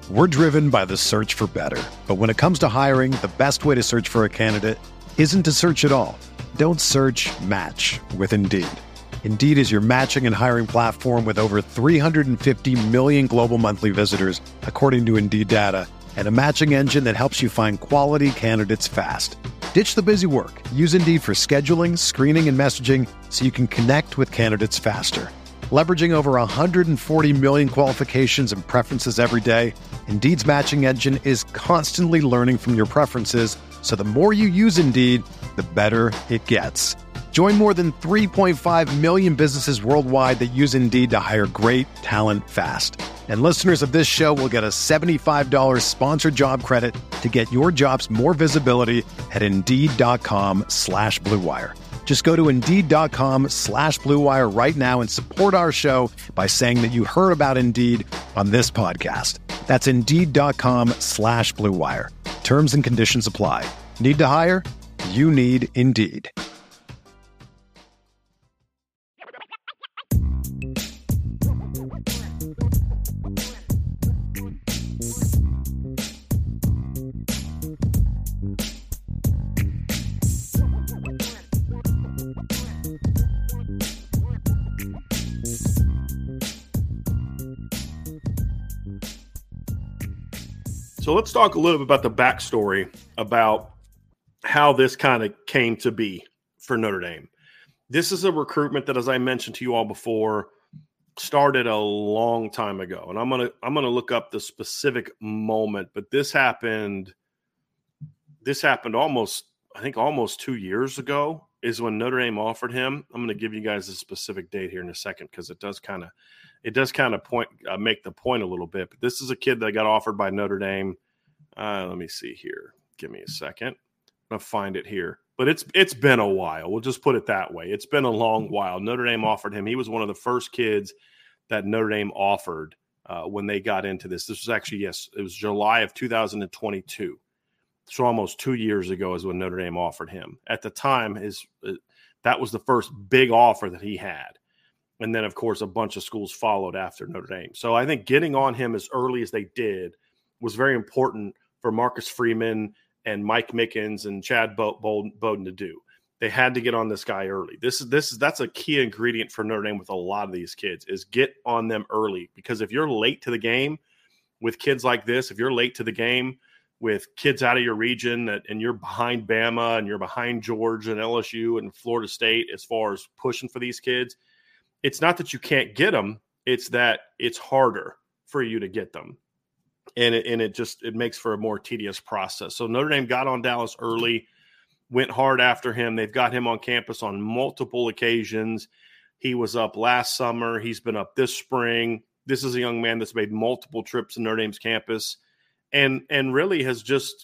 We're driven by the search for better. But when it comes to hiring, the best way to search for a candidate isn't to search at all. Don't search, match with Indeed. Indeed is your matching and hiring platform with over 350 million global monthly visitors, according to Indeed data, and a matching engine that helps you find quality candidates fast. Ditch the busy work. Use Indeed for scheduling, screening, and messaging so you can connect with candidates faster. Leveraging over 140 million qualifications and preferences every day, Indeed's matching engine is constantly learning from your preferences, so the more you use Indeed, the better it gets. Join more than 3.5 million businesses worldwide that use Indeed to hire great talent fast. And listeners of this show will get a $75 sponsored job credit to get your jobs more visibility at Indeed.com/Blue Wire. Just go to Indeed.com/Blue Wire right now and support our show by saying that you heard about Indeed on this podcast. That's Indeed.com/Blue Wire. Terms and conditions apply. Need to hire? You need Indeed. So let's talk a little bit about the backstory about how this kind of came to be for Notre Dame. This is a recruitment that, as I mentioned to you all before, started a long time ago. And I'm gonna look up the specific moment, but this happened almost 2 years ago is when Notre Dame offered him. I'm going to give you guys a specific date here in a second because it does kind of make the point a little bit. But this is a kid that got offered by Notre Dame. Let me see here. Give me a second. I'm going to find it here. But it's been a while. We'll just put it that way. It's been a long while. Notre Dame offered him. He was one of the first kids that Notre Dame offered when they got into this. This was actually, it was July of 2022. So almost 2 years ago is when Notre Dame offered him. At the time, that was the first big offer that he had. And then, of course, a bunch of schools followed after Notre Dame. So I think getting on him as early as they did was very important for Marcus Freeman and Mike Mickens and Chad Bowden to do. They had to get on this guy early. That's a key ingredient for Notre Dame with a lot of these kids is get on them early. Because if you're late to the game with kids like this, if you're late to the game with kids out of your region and you're behind Bama and you're behind Georgia and LSU and Florida State as far as pushing for these kids, it's not that you can't get them. It's that it's harder for you to get them. And it makes for a more tedious process. So Notre Dame got on Dallas early, went hard after him. They've got him on campus on multiple occasions. He was up last summer. He's been up this spring. This is a young man that's made multiple trips to Notre Dame's campus. And really has just,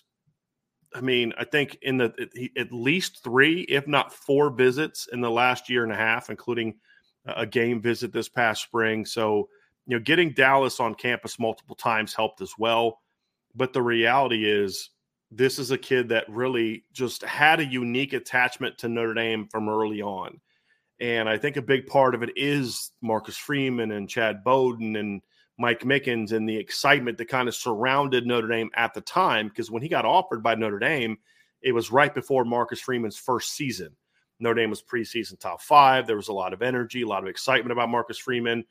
I think at least 3, if not 4 visits in the last year and a half, including a game visit this past spring. So, getting Dallas on campus multiple times helped as well. But the reality is this is a kid that really just had a unique attachment to Notre Dame from early on. And I think a big part of it is Marcus Freeman and Chad Bowden and Mike Mickens and the excitement that kind of surrounded Notre Dame at the time, because when he got offered by Notre Dame, it was right before Marcus Freeman's first season. Notre Dame was preseason top 5. There was a lot of energy, a lot of excitement about Marcus Freeman,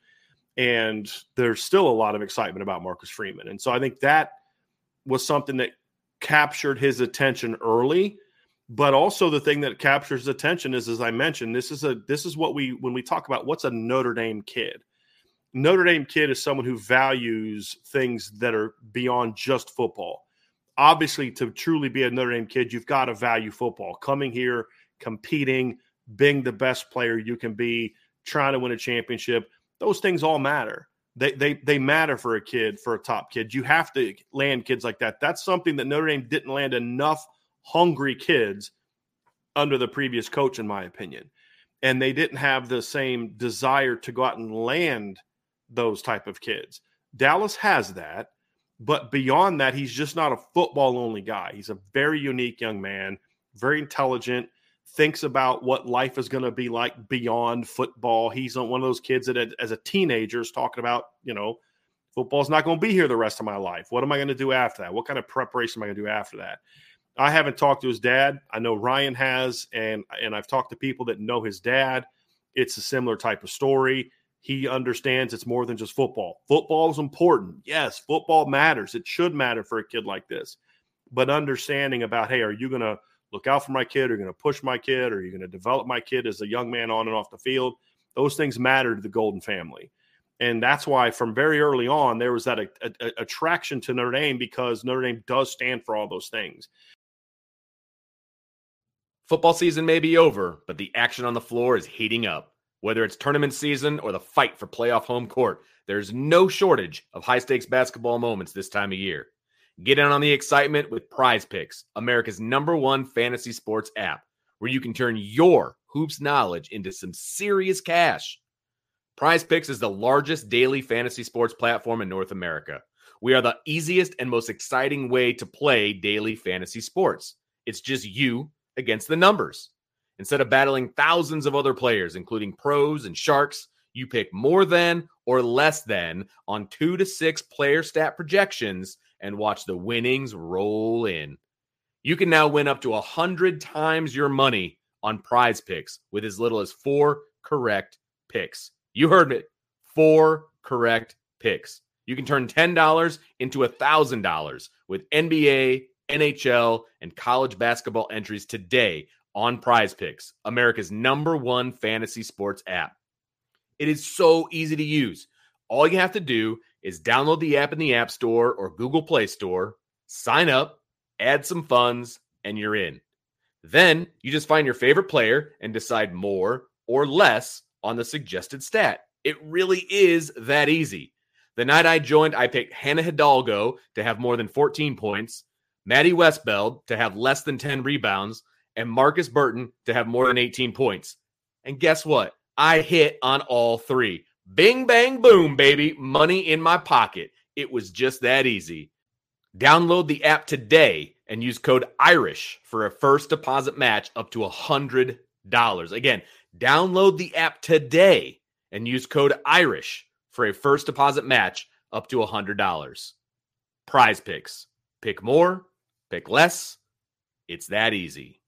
and there's still a lot of excitement about Marcus Freeman. And so I think that was something that captured his attention early, but also the thing that captures his attention is, as I mentioned, this is what when we talk about what's a Notre Dame kid. Notre Dame kid is someone who values things that are beyond just football. Obviously, to truly be a Notre Dame kid, you've got to value football. Coming here, competing, being the best player you can be, trying to win a championship, those things all matter. They matter for a kid, for a top kid. You have to land kids like that. That's something that Notre Dame didn't land enough hungry kids under the previous coach, in my opinion. And they didn't have the same desire to go out and land those type of kids. Dallas has that, but beyond that, he's just not a football-only guy. He's a very unique young man, very intelligent, thinks about what life is going to be like beyond football. He's one of those kids that as a teenager is talking about, Football's not going to be here the rest of my life. What am I going to do after that? What kind of preparation am I going to do after that? I haven't talked to his dad. I know Ryan has, and I've talked to people that know his dad. It's a similar type of story. He understands it's more than just football. Football is important. Yes, football matters. It should matter for a kid like this. But understanding about, hey, are you going to look out for my kid? Are you going to push my kid? Are you going to develop my kid as a young man on and off the field? Those things matter to the Golden family. And that's why from very early on, there was that attraction to Notre Dame, because Notre Dame does stand for all those things. Football season may be over, but the action on the floor is heating up. Whether it's tournament season or the fight for playoff home court, there's no shortage of high-stakes basketball moments this time of year. Get in on the excitement with Prize Picks, America's #1 fantasy sports app, where you can turn your hoops knowledge into some serious cash. Prize Picks is the largest daily fantasy sports platform in North America. We are the easiest and most exciting way to play daily fantasy sports. It's just you against the numbers. Instead of battling thousands of other players, including pros and sharks, you pick more than or less than on 2 to 6 player stat projections and watch the winnings roll in. You can now win up to 100 times your money on Prize Picks with as little as 4 correct picks. You heard it. 4 correct picks. You can turn $10 into $1,000 with NBA, NHL, and college basketball entries today on Prize Picks, America's #1 fantasy sports app. It is so easy to use. All you have to do is download the app in the App Store or Google Play Store, sign up, add some funds, and you're in. Then you just find your favorite player and decide more or less on the suggested stat. It really is that easy. The night I joined, I picked Hannah Hidalgo to have more than 14 points, Maddie Westbeld to have less than 10 rebounds, and Marcus Burton to have more than 18 points. And guess what? I hit on all 3. Bing, bang, boom, baby. Money in my pocket. It was just that easy. Download the app today and use code IRISH for a first deposit match up to $100. Again, download the app today and use code IRISH for a first deposit match up to $100. Prize Picks. Pick more, pick less. It's that easy.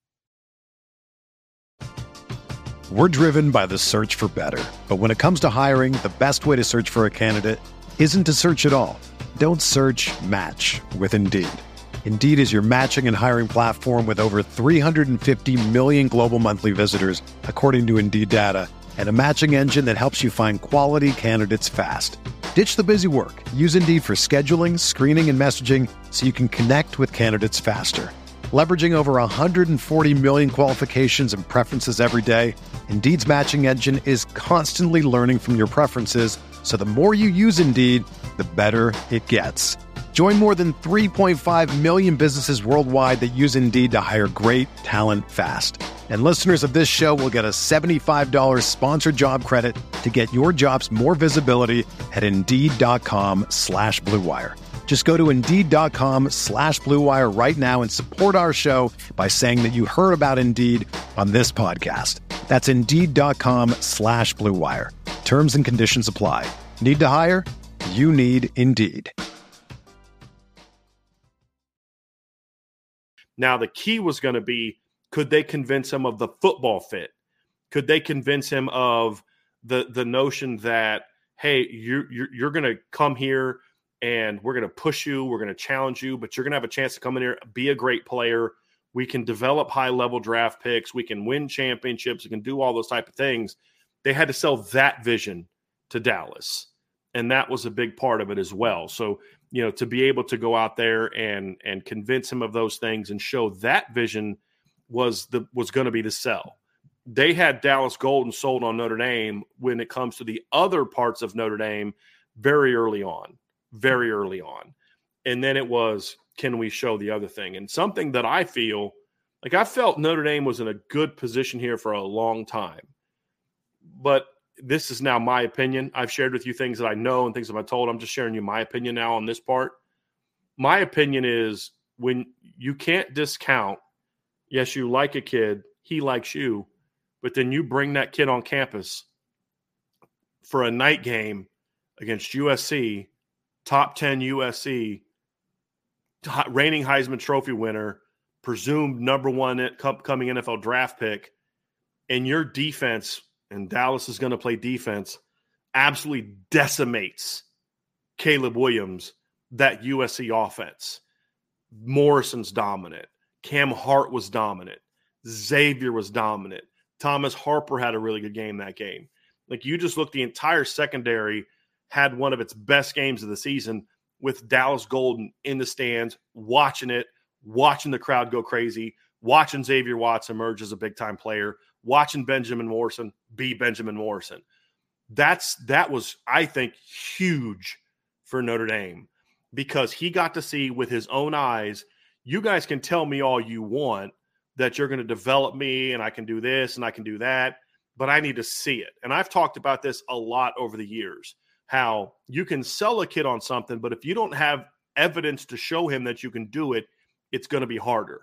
We're driven by the search for better. But when it comes to hiring, the best way to search for a candidate isn't to search at all. Don't search, match with Indeed. Indeed is your matching and hiring platform with over 350 million global monthly visitors, according to Indeed data, and a matching engine that helps you find quality candidates fast. Ditch the busy work. Use Indeed for scheduling, screening, and messaging so you can connect with candidates faster. Leveraging over 140 million qualifications and preferences every day, Indeed's matching engine is constantly learning from your preferences, so the more you use Indeed, the better it gets. Join more than 3.5 million businesses worldwide that use Indeed to hire great talent fast. And listeners of this show will get a $75 sponsored job credit to get your jobs more visibility at Indeed.com/Blue Wire. Just go to Indeed.com/Blue Wire right now and support our show by saying that you heard about Indeed on this podcast. That's Indeed.com/Blue Wire. Terms and conditions apply. Need to hire? You need Indeed. Now, the key was going to be, could they convince him of the football fit? Could they convince him of the notion that, hey, you're going to come here and we're going to push you, we're going to challenge you, but you're going to have a chance to come in here, be a great player. We can develop high-level draft picks. We can win championships. We can do all those type of things. They had to sell that vision to Dallas, and that was a big part of it as well. So, you know, to be able to go out there and convince him of those things and show that vision was going to be the sell. They had Dallas Golden sold on Notre Dame when it comes to the other parts of Notre Dame very early on. And then it was, can we show the other thing? And something that I feel like, I felt Notre Dame was in a good position here for a long time. But this is now my opinion. I've shared with you things that I know and things that I've told. I'm just sharing you my opinion now on this part. My opinion is, when you can't discount, yes, you like a kid, he likes you, but then you bring that kid on campus for a night game against USC top 10 USC, reigning Heisman Trophy winner, presumed number one coming NFL draft pick, and your defense, and Dallas is going to play defense, absolutely decimates Caleb Williams, that USC offense. Morrison's dominant. Cam Hart was dominant. Xavier was dominant. Thomas Harper had a really good game that game. Like, you just look, the entire secondary had one of its best games of the season with Dallas Golden in the stands, watching it, watching the crowd go crazy, watching Xavier Watts emerge as a big-time player, watching Benjamin Morrison be Benjamin Morrison. That was, I think, huge for Notre Dame, because he got to see with his own eyes. You guys can tell me all you want that you're going to develop me and I can do this and I can do that, but I need to see it. And I've talked about this a lot over the years, how you can sell a kid on something, but if you don't have evidence to show him that you can do it, it's going to be harder.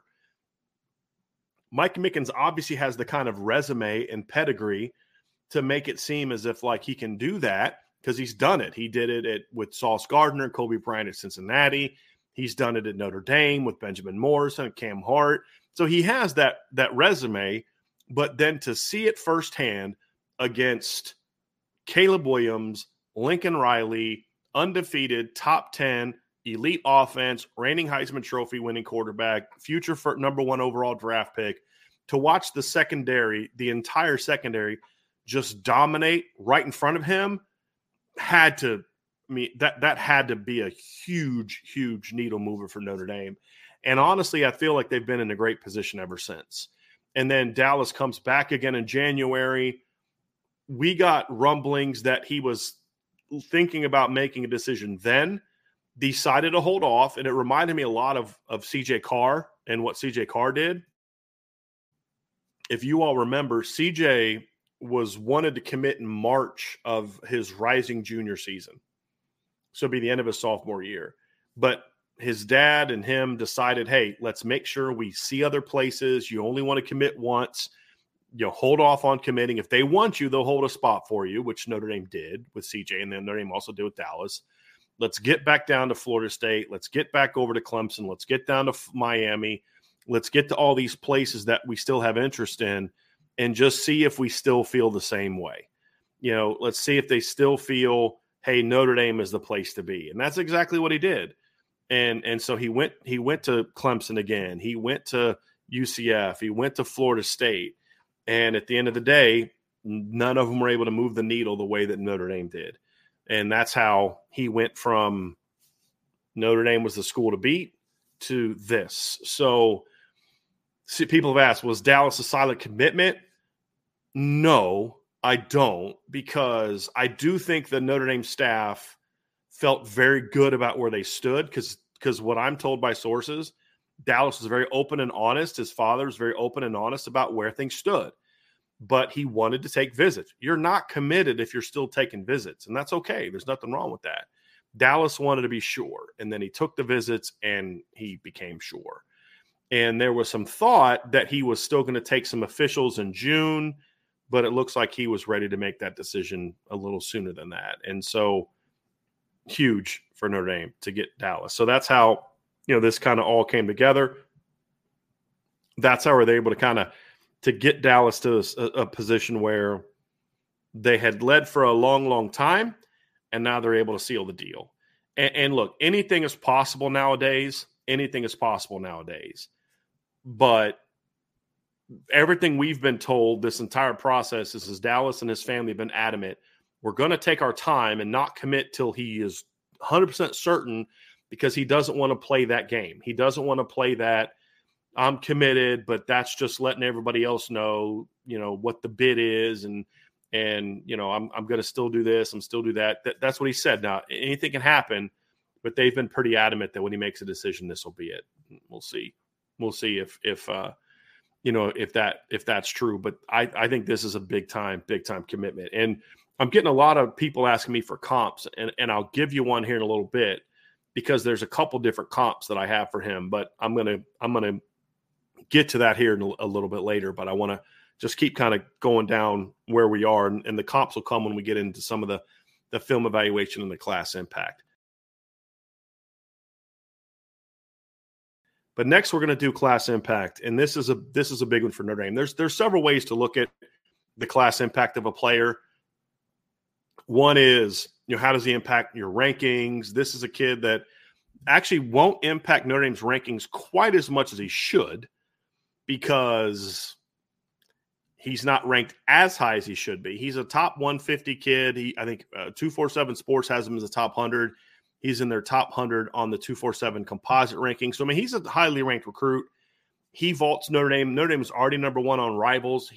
Mike Mickens obviously has the kind of resume and pedigree to make it seem as if like he can do that, because he's done it. He did it with Sauce Gardner and Kobe Bryant at Cincinnati. He's done it at Notre Dame with Benjamin Morrison and Cam Hart. So he has that resume, but then to see it firsthand against Caleb Williams, Lincoln Riley, undefeated, top 10, elite offense, reigning Heisman Trophy winning quarterback, future number one overall draft pick, to watch the secondary, the entire secondary, just dominate right in front of him, had to that had to be a huge, huge needle mover for Notre Dame. And honestly, I feel like they've been in a great position ever since. And then Dallas comes back again in January. We got rumblings that he was thinking about making a decision then, decided to hold off. And it reminded me a lot of CJ Carr and what CJ Carr did. If you all remember, CJ was wanted to commit in March of his rising junior season. So it'd be the end of his sophomore year. But his dad and him decided, hey, let's make sure we see other places. You only want to commit once. You know, hold off on committing. If they want you, they'll hold a spot for you, which Notre Dame did with CJ, and then Notre Dame also did with Dallas. Let's get back down to Florida State. Let's get back over to Clemson. Let's get down to Miami. Let's get to all these places that we still have interest in and just see if we still feel the same way. You know, let's see if they still feel, hey, Notre Dame is the place to be. And that's exactly what he did. And so he went to Clemson again. He went to UCF. He went to Florida State. And at the end of the day, none of them were able to move the needle the way that Notre Dame did. And that's how he went from Notre Dame was the school to beat to this. So people have asked, was Dallas a silent commitment? No, I don't, because I do think the Notre Dame staff felt very good about where they stood, because what I'm told by sources, Dallas was very open and honest. His father was very open and honest about where things stood, but he wanted to take visits. You're not committed if you're still taking visits, and that's okay. There's nothing wrong with that. Dallas wanted to be sure, and then he took the visits and he became sure. And there was some thought that he was still going to take some officials in June, but it looks like he was ready to make that decision a little sooner than that. And so huge for Notre Dame to get Dallas. So that's how, this kind of all came together. That's how they were able to kind of to get Dallas to a position where they had led for a long, long time, and now they're able to seal the deal. And look, anything is possible nowadays. Anything is possible nowadays. But everything we've been told this entire process is Dallas and his family have been adamant. We're going to take our time and not commit till he is 100% certain, because he doesn't want to play that game. He doesn't want to play that I'm committed, but that's just letting everybody else know, what the bid is. And I'm going to still do this. I'm still do that. That's what he said. Now, anything can happen, but they've been pretty adamant that when he makes a decision, this will be it. We'll see. We'll see if that's true. But I think this is a big time commitment. And I'm getting a lot of people asking me for comps, and I'll give you one here in a little bit, because there's a couple different comps that I have for him. But I'm gonna get to that here in a little bit later. But I want to just keep kind of going down where we are, and the comps will come when we get into some of the film evaluation and the class impact. But next we're going to do class impact, and this is a big one for Notre Dame. There's several ways to look at the class impact of a player. One is, how does he impact your rankings? This is a kid that actually won't impact Notre Dame's rankings quite as much as he should, because he's not ranked as high as he should be. He's a top 150 kid. I think 247 Sports has him as a top 100. He's in their top 100 on the 247 composite ranking. So, he's a highly ranked recruit. He vaults Notre Dame. Notre Dame is already number one on Rivals.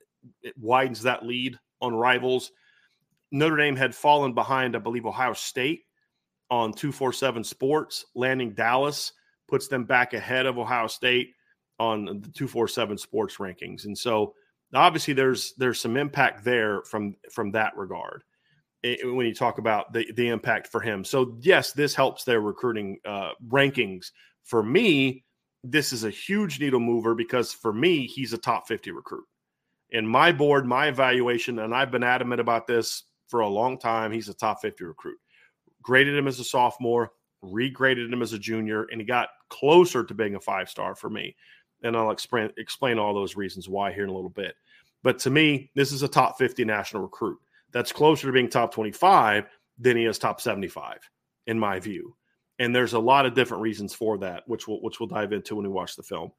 It widens that lead on Rivals. Notre Dame had fallen behind, I believe, Ohio State on 247 Sports. Landing Dallas puts them back ahead of Ohio State on the 247 Sports rankings. And so, obviously, there's some impact there from that regard when you talk about the impact for him. So, yes, this helps their recruiting rankings. For me, this is a huge needle mover because, for me, he's a top 50 recruit. In my board, my evaluation, and I've been adamant about this for a long time, he's a top 50 recruit. Graded him as a sophomore, regraded him as a junior, and he got closer to being a 5-star for me. And I'll explain all those reasons why here in a little bit. But to me, this is a top 50 national recruit. That's closer to being top 25 than he is top 75, in my view. And there's a lot of different reasons for that, which we'll dive into when we watch the film.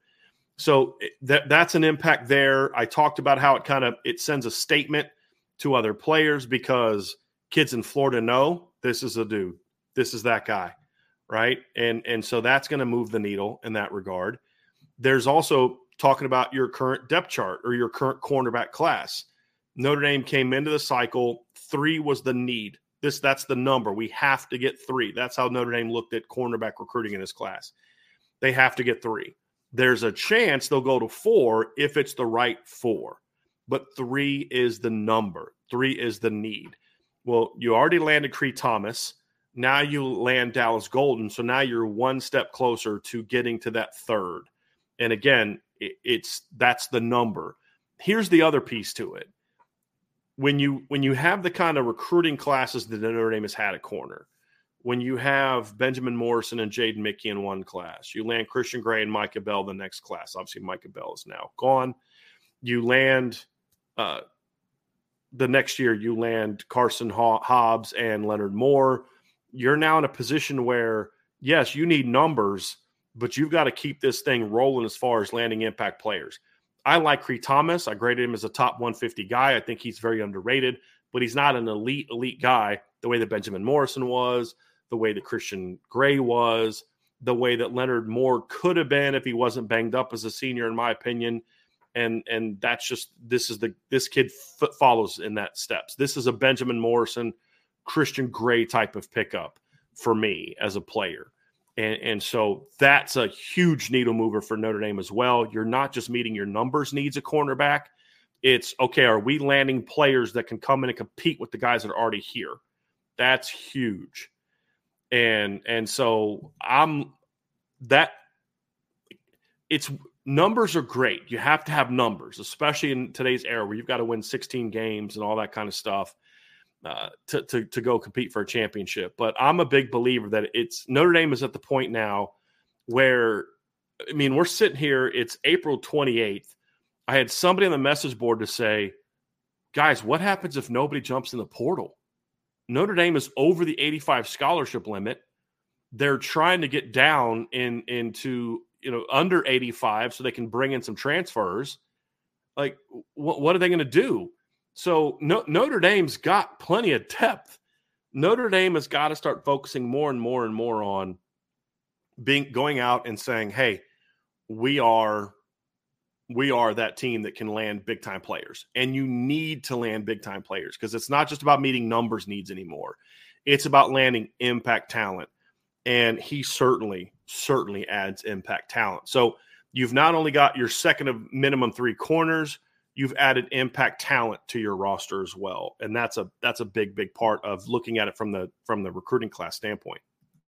So that's an impact there. I talked about how it sends a statement to other players because kids in Florida know this is a dude. This is that guy, right? And so that's going to move the needle in that regard. There's also talking about your current depth chart or your current cornerback class. Notre Dame came into the cycle. 3 was the need. That's the number. We have to get 3. That's how Notre Dame looked at cornerback recruiting in this class. They have to get 3. There's a chance they'll go to 4 if it's the right 4. But 3 is the number. 3 is the need. Well, you already landed Cree Thomas. Now you land Dallas Golden. So now you're one step closer to getting to that 3rd. And again, that's the number. Here's the other piece to it. When you have the kind of recruiting classes that Notre Dame has had at corner, when you have Benjamin Morrison and Jaden Mickey in one class, you land Christian Gray and Micah Bell the next class. Obviously, Micah Bell is now gone. You land the next year, you land Carson Hobbs and Leonard Moore. You're now in a position where, yes, you need numbers, but you've got to keep this thing rolling as far as landing impact players. I like Cree Thomas. I graded him as a top 150 guy. I think he's very underrated, but he's not an elite guy the way that Benjamin Morrison was, the way that Christian Gray was, the way that Leonard Moore could have been if he wasn't banged up as a senior, in my opinion. And that's just this kid follows in that steps. This is a Benjamin Morrison, Christian Gray type of pickup for me as a player. And so that's a huge needle mover for Notre Dame as well. You're not just meeting your numbers needs at cornerback. It's, okay, are we landing players that can come in and compete with the guys that are already here? That's huge. And so numbers are great. You have to have numbers, especially in today's era where you've got to win 16 games and all that kind of stuff. To go compete for a championship. But I'm a big believer that Notre Dame is at the point now where, we're sitting here, it's April 28th. I had somebody on the message board to say, guys, what happens if nobody jumps in the portal? Notre Dame is over the 85 scholarship limit. They're trying to get down into under 85 so they can bring in some transfers. Like, what are they going to do? So Notre Dame's got plenty of depth. Notre Dame has got to start focusing more and more and more on going out and saying, hey, we are that team that can land big-time players. And you need to land big-time players because it's not just about meeting numbers needs anymore. It's about landing impact talent. And he certainly adds impact talent. So you've not only got your second of minimum 3 corners, you've added impact talent to your roster as well. And that's a big part of looking at it from the recruiting class standpoint.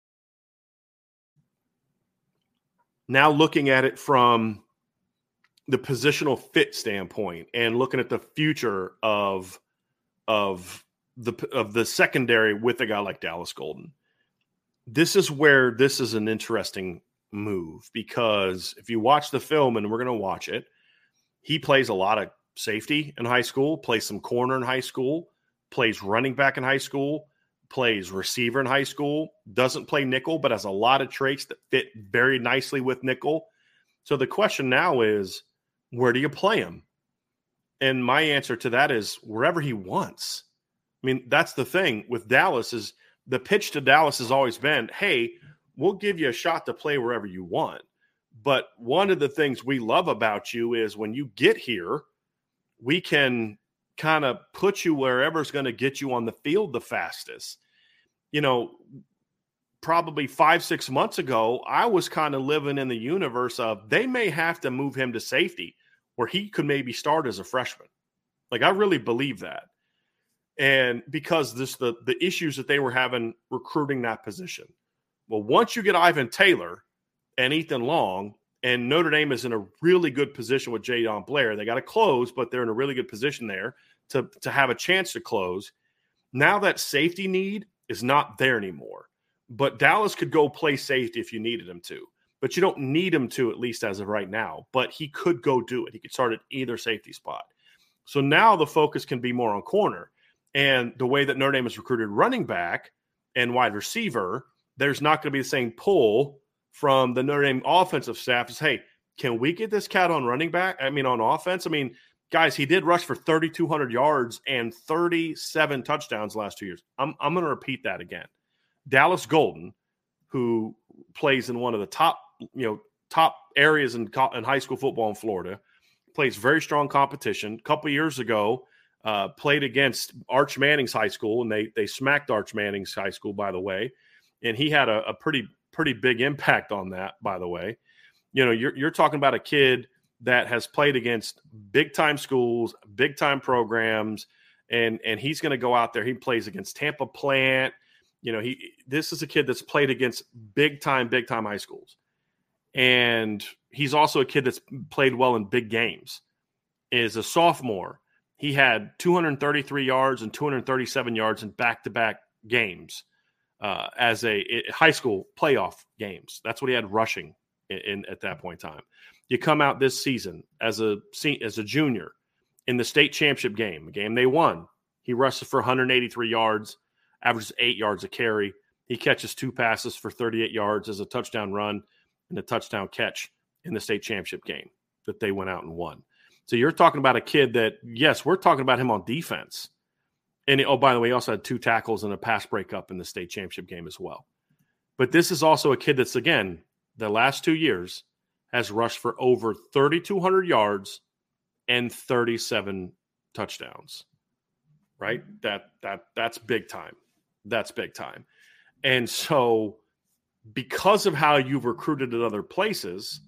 Now looking at it from the positional fit standpoint and looking at the future of the secondary with a guy like Dallas Golden. This is where this is an interesting move, because if you watch the film, and we're going to watch it, he plays a lot of safety in high school, plays some corner in high school, plays running back in high school, plays receiver in high school, doesn't play nickel, but has a lot of traits that fit very nicely with nickel. So the question now is, where do you play him? And my answer to that is wherever he wants. I mean, that's the thing with Dallas, is the pitch to Dallas has always been, hey, we'll give you a shot to play wherever you want. But one of the things we love about you is when you get here, we can kind of put you wherever's going to get you on the field the fastest. You know, probably 5-6 months ago, I was kind of living in the universe of they may have to move him to safety where he could maybe start as a freshman. Like, I really believe that. And because the issues that they were having recruiting that position. Well, once you get Ivan Taylor and Ethan Long, and Notre Dame is in a really good position with Jadon Blair, they got to close, but they're in a really good position there to have a chance to close. Now that safety need is not there anymore. But Dallas could go play safety if you needed him to. But you don't need him to, at least as of right now. But he could go do it. He could start at either safety spot. So now the focus can be more on corner. And the way that Notre Dame has recruited running back and wide receiver, there's not going to be the same pull from the Notre Dame offensive staff as, hey, can we get this cat on running back? I mean, on offense? I mean, guys, he did rush for 3,200 yards and 37 touchdowns the last 2 years. I'm going to repeat that again. Dallas Golden, who plays in one of the top areas in high school football in Florida, plays very strong competition. A couple years ago, played against Arch Manning's high school, and they smacked Arch Manning's high school, by the way. And he had a pretty big impact on that, by the way. You know, you're talking about a kid that has played against big-time schools, big-time programs, and he's going to go out there. He plays against Tampa Plant. You know, this is a kid that's played against big-time high schools. And he's also a kid that's played well in big games. Is a sophomore. He had 233 yards and 237 yards in back-to-back games as a high school playoff games. That's what he had rushing in at that point in time. You come out this season as a junior in the state championship game, a game they won. He rushes for 183 yards, averages 8 yards a carry. He catches 2 passes for 38 yards as a touchdown run and a touchdown catch in the state championship game that they went out and won. So you're talking about a kid that, yes, we're talking about him on defense. And, by the way, he also had 2 tackles and a pass breakup in the state championship game as well. But this is also a kid that's, again, the last 2 years has rushed for over 3,200 yards and 37 touchdowns, right? That's big time. That's big time. And so because of how you've recruited at other places,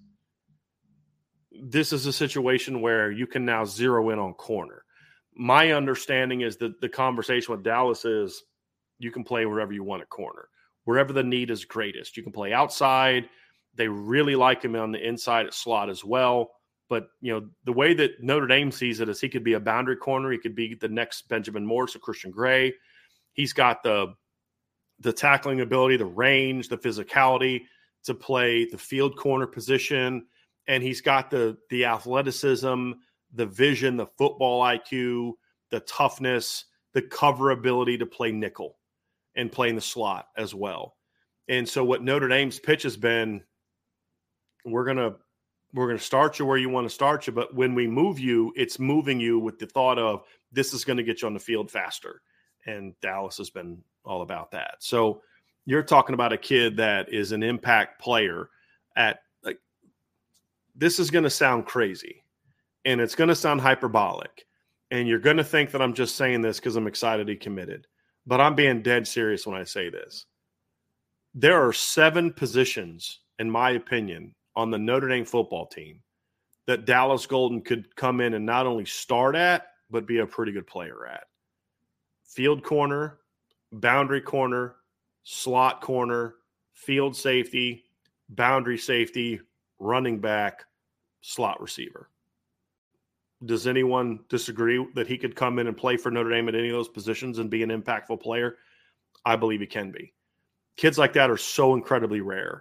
this is a situation where you can now zero in on corner. My understanding is that the conversation with Dallas is you can play wherever you want at corner, wherever the need is greatest. You can play outside. They really like him on the inside at slot as well. But, you know, the way that Notre Dame sees it is he could be a boundary corner. He could be the next Benjamin Morris or Christian Gray. He's got the tackling ability, the range, the physicality to play the field corner position. And he's got the athleticism, the vision, the football IQ, the toughness, the cover ability to play nickel and play in the slot as well. And so what Notre Dame's pitch has been, we're gonna start you where you want to start you, but when we move you, it's moving you with the thought of this is going to get you on the field faster. And Dallas has been all about that. So you're talking about a kid that is an impact player at, like, this is going to sound crazy and it's going to sound hyperbolic. And you're going to think that I'm just saying this because I'm excited he committed, but I'm being dead serious when I say this. There are 7 positions, in my opinion, on the Notre Dame football team that Dallas Golden could come in and not only start at, but be a pretty good player at. Field corner, boundary corner, slot corner, field safety, boundary safety, running back, slot receiver. Does anyone disagree that he could come in and play for Notre Dame at any of those positions and be an impactful player? I believe he can be. Kids like that are so incredibly rare.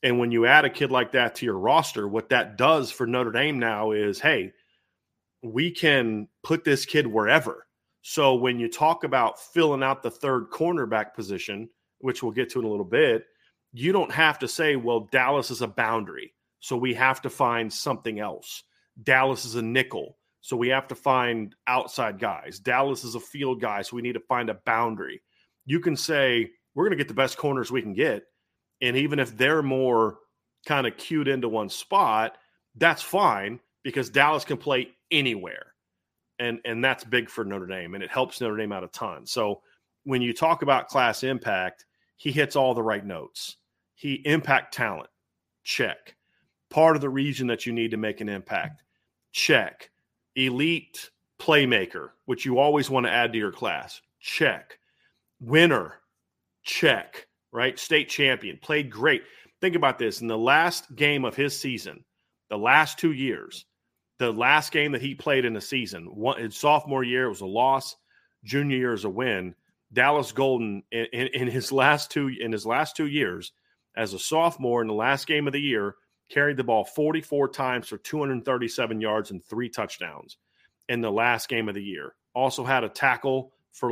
And when you add a kid like that to your roster, what that does for Notre Dame now is, hey, we can put this kid wherever. So when you talk about filling out the third cornerback position, which we'll get to in a little bit, you don't have to say, well, Dallas is a boundary, so we have to find something else. Dallas is a nickel, so we have to find outside guys. Dallas is a field guy, so we need to find a boundary. You can say, we're going to get the best corners we can get, and even if they're more kind of cued into one spot, that's fine because Dallas can play anywhere. And that's big for Notre Dame, and it helps Notre Dame out a ton. So when you talk about class impact, he hits all the right notes. He impact talent, check. Part of the region that you need to make an impact, check. Elite playmaker, which you always want to add to your class, check. Winner, check, right? State champion, played great. Think about this. In the last game of his season, the last 2 years, the last game that he played in the season, his sophomore year, it was a loss. Junior year is a win. Dallas Golden in his last 2 years as a sophomore in the last game of the year carried the ball 44 times for 237 yards and 3 touchdowns in the last game of the year. Also had a tackle for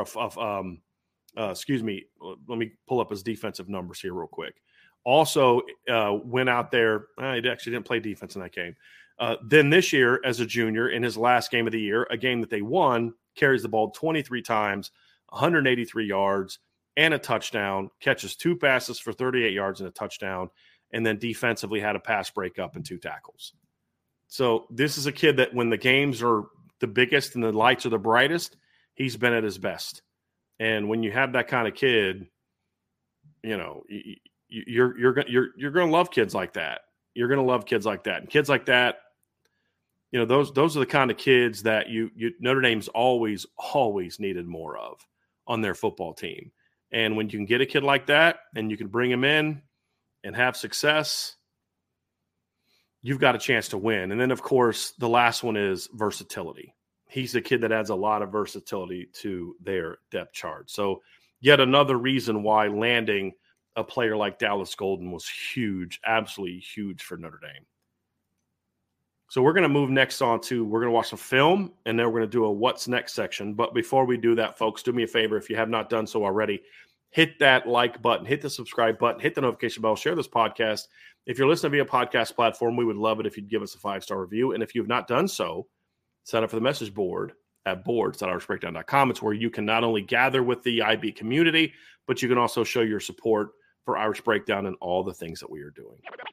excuse me. Let me pull up his defensive numbers here real quick. Also went out there. He actually didn't play defense in that game. Then this year, as a junior, in his last game of the year, a game that they won, carries the ball 23 times, 183 yards, and a touchdown, catches 2 passes for 38 yards and a touchdown, and then defensively had a pass breakup and 2 tackles. So this is a kid that when the games are the biggest and the lights are the brightest, he's been at his best. And when you have that kind of kid, you know, you're going to love kids like that. You're going to love kids like that. And kids like that, you know, those are the kind of kids that Notre Dame's always needed more of on their football team. And when you can get a kid like that and you can bring him in and have success, you've got a chance to win. And then, of course, the last one is versatility. He's a kid that adds a lot of versatility to their depth chart. So yet another reason why landing a player like Dallas Golden was huge, absolutely huge for Notre Dame. So we're going to move next on to, we're going to watch some film, and then we're going to do a what's next section. But before we do that, folks, do me a favor. If you have not done so already, hit that like button, hit the subscribe button, hit the notification bell, share this podcast. If you're listening via podcast platform, we would love it if you'd give us a 5-star review. And if you've not done so, sign up for the message board at boards.irishbreakdown.com. It's where you can not only gather with the IB community, but you can also show your support for Irish Breakdown and all the things that we are doing.